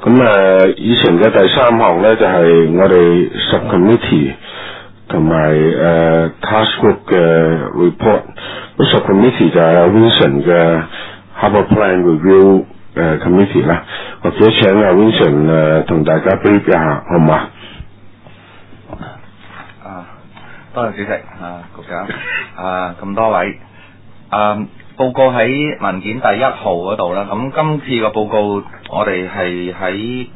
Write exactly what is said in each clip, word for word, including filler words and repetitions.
咁誒以前嘅第三項咧就係、是、我哋 subcommittee 同埋誒 task group 嘅 report。咁 subcommittee 就係 Vincent 嘅 Harbour Plan Review 誒 committee 啦，或者請阿 Vincent 誒同大家 brief 一下，好唔好啊？ 啊，多謝主席啊，局長啊，咁多位啊。報告喺文件第一號嗰度啦，咁今次個報告我哋係喺誒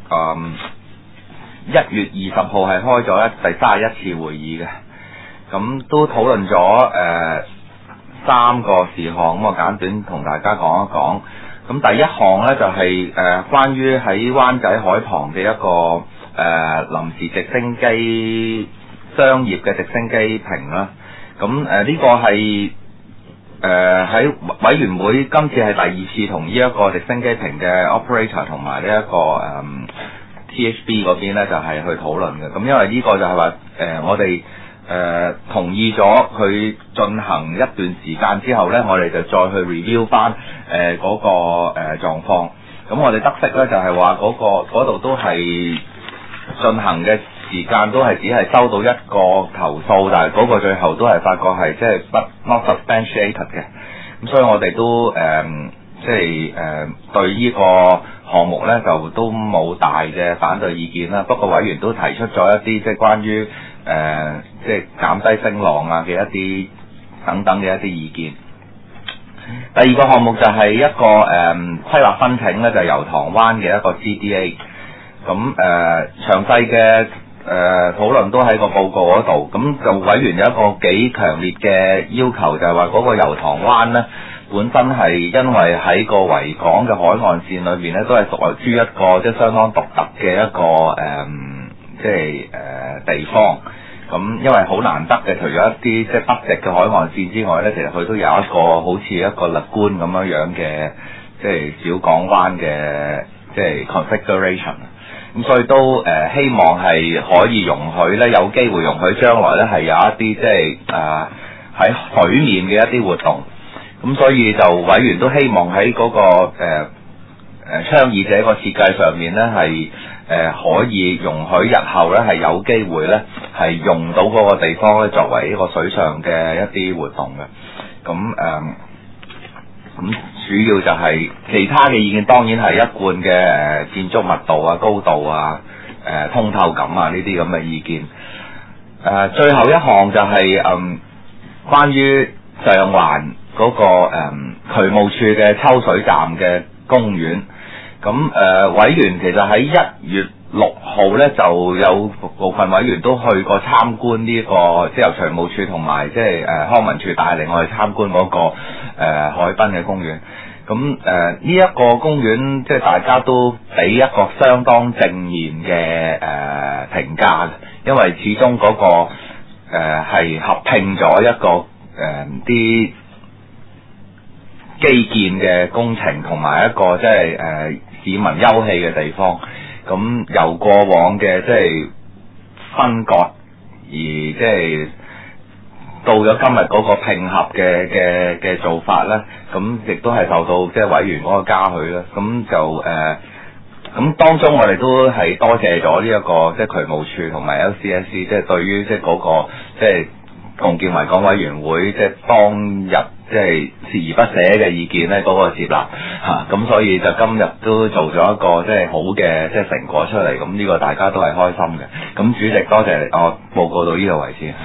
一月二十號係開咗一第三十一次會議嘅，咁都討論咗誒三個事項，咁我簡短同大家講一講。咁第一項呢，就係、是、誒、呃、關於喺灣仔海旁嘅一個誒、呃、臨時直升機商業嘅直升機坪啦，咁誒呢個係。誒喺、呃、委員會今次係第二次同呢一個直升機坪嘅 operator 同埋呢一個誒、嗯、T H B 嗰邊咧，就係、是、去討論嘅。咁因為呢個就係話誒我哋誒、呃、同意咗佢進行一段時間之後咧，我哋就再去 review 翻誒嗰、呃那個誒、呃、狀況。咁我哋得悉咧就係話嗰個嗰度都係進行嘅時間都係只係收到一個投訴，但係嗰個最後都係發覺係即係不 not substantiated 嘅。咁所以我哋都誒即係誒對呢個項目咧就都冇大嘅反對意見啦。不過委員都提出咗一啲即係關於誒即係減低聲浪啊嘅一啲等等嘅一啲意見。第二個項目就係一個誒規劃申請咧，就係油塘灣嘅一個 C D A。咁誒詳細嘅誒討論都喺個報告嗰度，咁就委員有一個幾強烈嘅要求，就係話嗰個油塘灣咧，本身係因為喺個維港嘅海岸線裏面咧，都係屬於一個即係相當獨特嘅一個誒、嗯，即係誒、呃、地方。咁因為好難得嘅，除咗一啲即係北極嘅海岸線之外咧，其實佢都有一個好似一個勒官咁樣樣嘅，即係小港灣嘅即係 configuration。咁所以都誒、呃、希望係可以容許咧，有機會容許將來咧係有一啲即係誒喺水面嘅一啲活動。咁所以就委員都希望喺嗰、那個誒誒、呃、倡議者個設計上面咧係誒可以容許日後咧係有機會咧係用到嗰個地方咧作為一個水上嘅一啲活動嘅。咁誒。呃咁主要就係其他嘅意見，當然係一貫嘅誒建築密度啊、高度啊、誒、呃、通透感啊呢啲咁嘅意見。誒、呃、最後一項就係、是、嗯關於上環嗰、那個誒、嗯、渠務處嘅抽水站嘅公園。咁誒、呃、委員其實喺一月六號咧就有部分委員都去過參觀呢、這個，即係由渠務處同埋即係誒康文署帶領我哋參觀嗰、那個誒、呃、海濱嘅公園。咁誒呢一個公園即係大家都俾一個相當正面嘅誒、呃、評價，因為始終嗰、那個誒係、呃、合併咗一個誒啲、呃、基建嘅工程同埋一個即係誒、呃、市民休憩嘅地方。咁由過往嘅即係分割，而即係到咗今日嗰個拼合嘅嘅嘅做法咧，咁亦都係受到即係委員嗰個嘉許啦。咁就誒，咁、呃、當中我哋都係多謝咗呢一個即係渠務處同埋 L C S C， 即係對於即係嗰個即係共建維港委員會即係當日即係鍥而不捨嘅意見咧，嗰、那個接納嚇，咁、啊、所以就今日都做咗一個即係好嘅即係成果出嚟，咁呢個大家都係開心嘅。咁主席多謝我報告到呢度為止。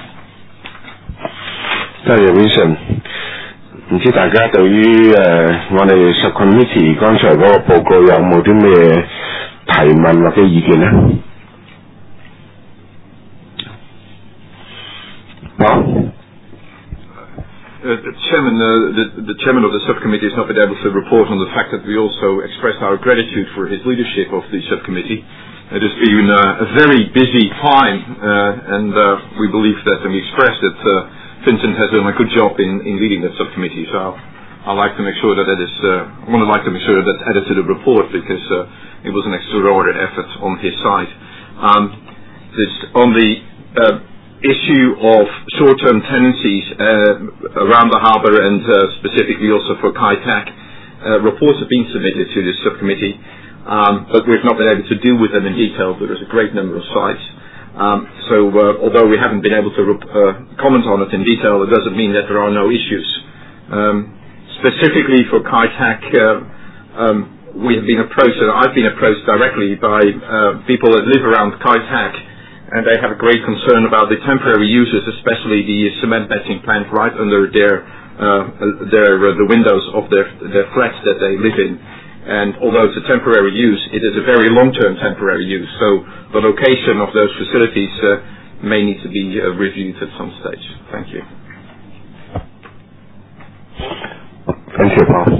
多謝 Vincent。唔知大家對於誒、呃、我哋 subcommittee 剛才嗰個報告有冇啲咩提問或者意見咧？好。 Uh, the chairman, uh, the, the chairman of the subcommittee has not been able to report on the fact that we also express our gratitude for his leadership of the subcommittee. It has been uh, a very busy time, uh, and uh, we believe that, and we express that uh, Vincent has done a good job in, in leading that subcommittee. So I'd like to make sure that that is, uh, I want to like to make sure that that's added to the report because uh, it was an extraordinary effort on his side. Um, this, on the uh, issue of short-term tenancies uh, around the harbour and uh, specifically also for Kai Tak. Uh, reports have been submitted to the subcommittee um, but we've not been able to deal with them in detail. There is a great number of sites. Um, so uh, although we haven't been able to uh, comment on it in detail, it doesn't mean that there are no issues. Um, specifically for Kai Tak, uh, um, we have been approached, and I've been approached directly by uh, people that live around Kai Tak, and they have a great concern about the temporary uses, especially the cement netting plant right under their, uh, their uh, the windows of their, their flats that they live in. And although it's a temporary use, it is a very long-term temporary use. So the location of those facilities uh, may need to be uh, reviewed at some stage. Thank you. Thank you, Paul.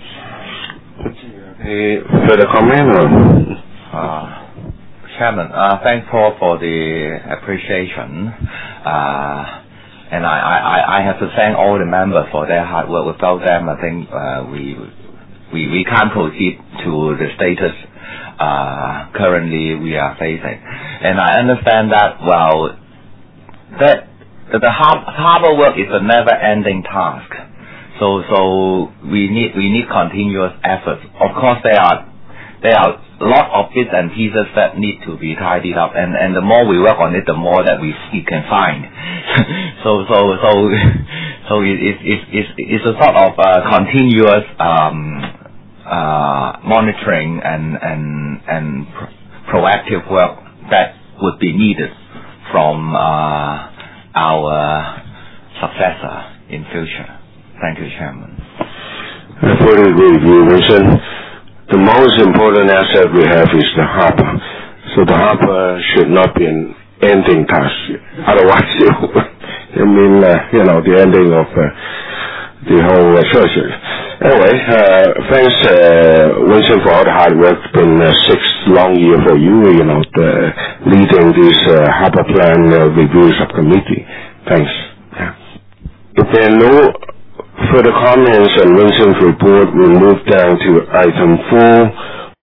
Any further comment? Or? Uh, Chairman, uh, thanks Paul for the appreciation. Uh, and I, I, I have to thank all the members for their hard work. Without them, I think uh, we... We, we can't proceed to the status uh, currently we are facing. And I understand that, well, that the har- harbor work is a never-ending task. So so we need we need continuous efforts. Of course, there are there are a lot of bits and pieces that need to be tidied up, and, and the more we work on it, the more that we, we can find. so so so so it, it, it, it's it's a sort of uh, continuous um, uh, monitoring and and and pro- proactive work that would be needed from uh, our successor in future. Thank you, Chairman. I fully agree with you, Vincent. The most important asset we have is the harbor. So the harbor should not be an ending task. Otherwise, it would I mean, uh, you know, the ending of uh, the whole uh, church. Anyway, uh, thanks, uh, Vincent, for all the hard work. It's been uh, six long years for you, you know, the, leading this uh, harbor plan uh, review subcommittee. Thanks. Yeah. If there are no further comments on Vincent's report, we'll move down to item four.